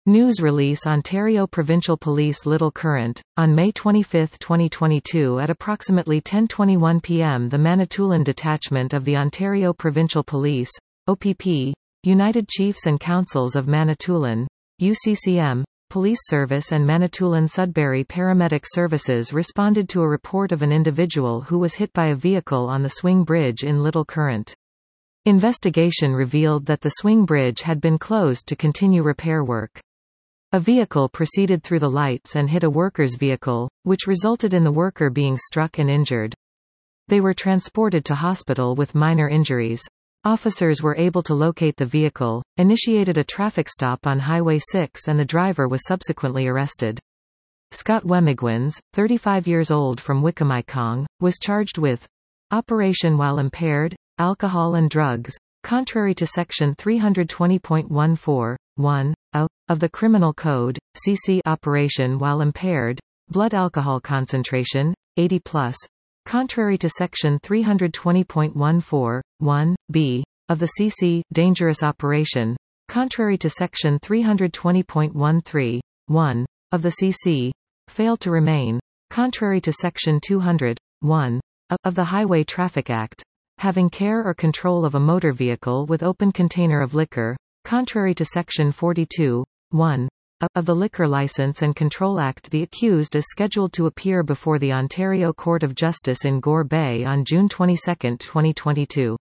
News release Ontario Provincial Police Little Current. On May 25, 2022 at approximately 10:21 p.m. the Manitoulin Detachment of the Ontario Provincial Police, OPP, United Chiefs and Councils of Manitoulin, UCCM, Police Service and Manitoulin-Sudbury Paramedic Services responded to a report of an individual who was hit by a vehicle on the swing bridge in Little Current. Investigation revealed that the swing bridge had been closed to continue repair work. A vehicle proceeded through the lights and hit a worker's vehicle, which resulted in the worker being struck and injured. They were transported to hospital with minor injuries. Officers were able to locate the vehicle, initiated a traffic stop on Highway 6 and the driver was subsequently arrested. Scott Wemigwins, 35 years old from Wickamikong, was charged with operation while impaired, alcohol and drugs, contrary to Section 320.14(1) of the Criminal Code, CC operation while impaired, blood alcohol concentration, 80+, contrary to Section 320.14(1)(b) of the CC, dangerous operation, contrary to Section 320.13(1) of the CC, failed to remain, contrary to Section 200(1) of the Highway Traffic Act, having care or control of a motor vehicle with open container of liquor, contrary to Section 42(1) of the Liquor License and Control Act. The accused is scheduled to appear before the Ontario Court of Justice in Gore Bay on June 22, 2022.